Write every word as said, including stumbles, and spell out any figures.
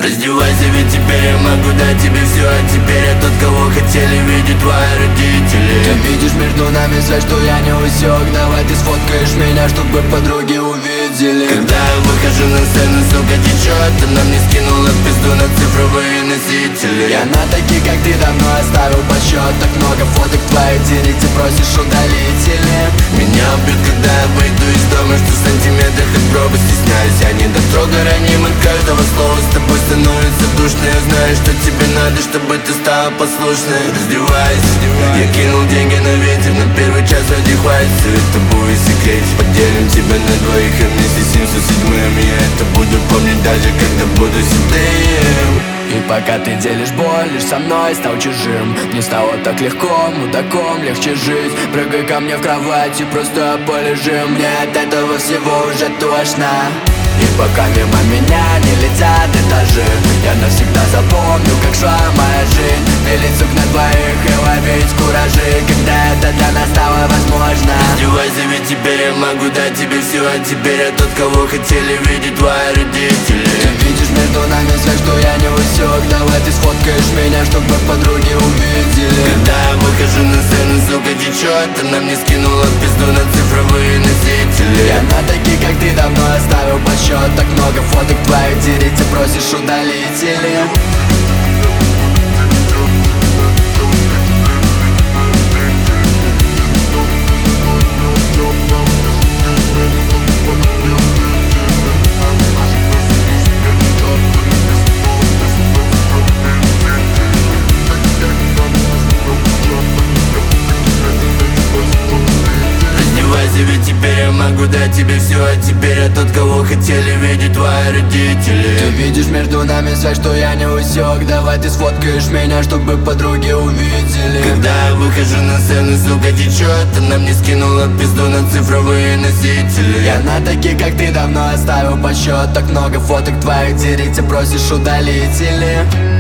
Раздевайся, ведь теперь я могу дать тебе все. А теперь я тот, кого хотели видеть твои родители. Ты видишь между нами связь, что я не усек. Давай ты сфоткаешь меня, чтобы подруги увидели. Когда я выхожу на сцену, сука, течет. Она мне скинула пизду на цифровые носители. Я на таких, как ты, давно оставил подсчет. Так много фоток в твоей директе просишь удалить или? Меня убьют, когда я выйду из дома, что в сантиметрах от пробы стесняюсь. Я не дотрога, раним от каждого слова. С тобой становится душно. Я знаю, что тебе надо, чтобы ты стала послушной. Раздевайся, я кинул деньги на ветер. На первый час вроде хватит. Все это будет секрет. Поделим тебя на двоих, и вместе с семьдесят седьмым я это буду помнить, даже когда буду седым. И пока ты делишь боль, лишь со мной стал чужим. Мне стало так легко, мудаком легче жить. Прыгай ко мне в кровать и просто полежим. Мне от этого всего уже тошно. И пока мимо меня не летят этажи, я навсегда запомню, как шла моя жизнь. Пилить сук на двоих и ловить куражи, когда это для нас стало возможно. Раздевайся, ведь теперь я могу дать тебе все. А теперь я тот, кого хотели видеть твои родители. Ты видишь между нами связь, что я не усек. Давай ты сфоткаешь меня, чтобы подруги увидели. Когда я выхожу на сцену, сука, течет. Она мне скинула пизду на цифровые носители. Я на таких, как ты, давно оставил подсчет. Так много фоток в твоей директе просишь удалить или? Ведь теперь я могу дать тебе все. А теперь я тот, кого хотели видеть твои родители. Ты видишь между нами связь, что я не усек. Давай ты сфоткаешь меня, чтобы подруги увидели. Когда я выхожу на сцену, сука, течет. Она мне скинула пизду на цифровые носители. Я на таких, как ты, давно оставил подсчет. Так много фоток в твоих директе просишь удалить или?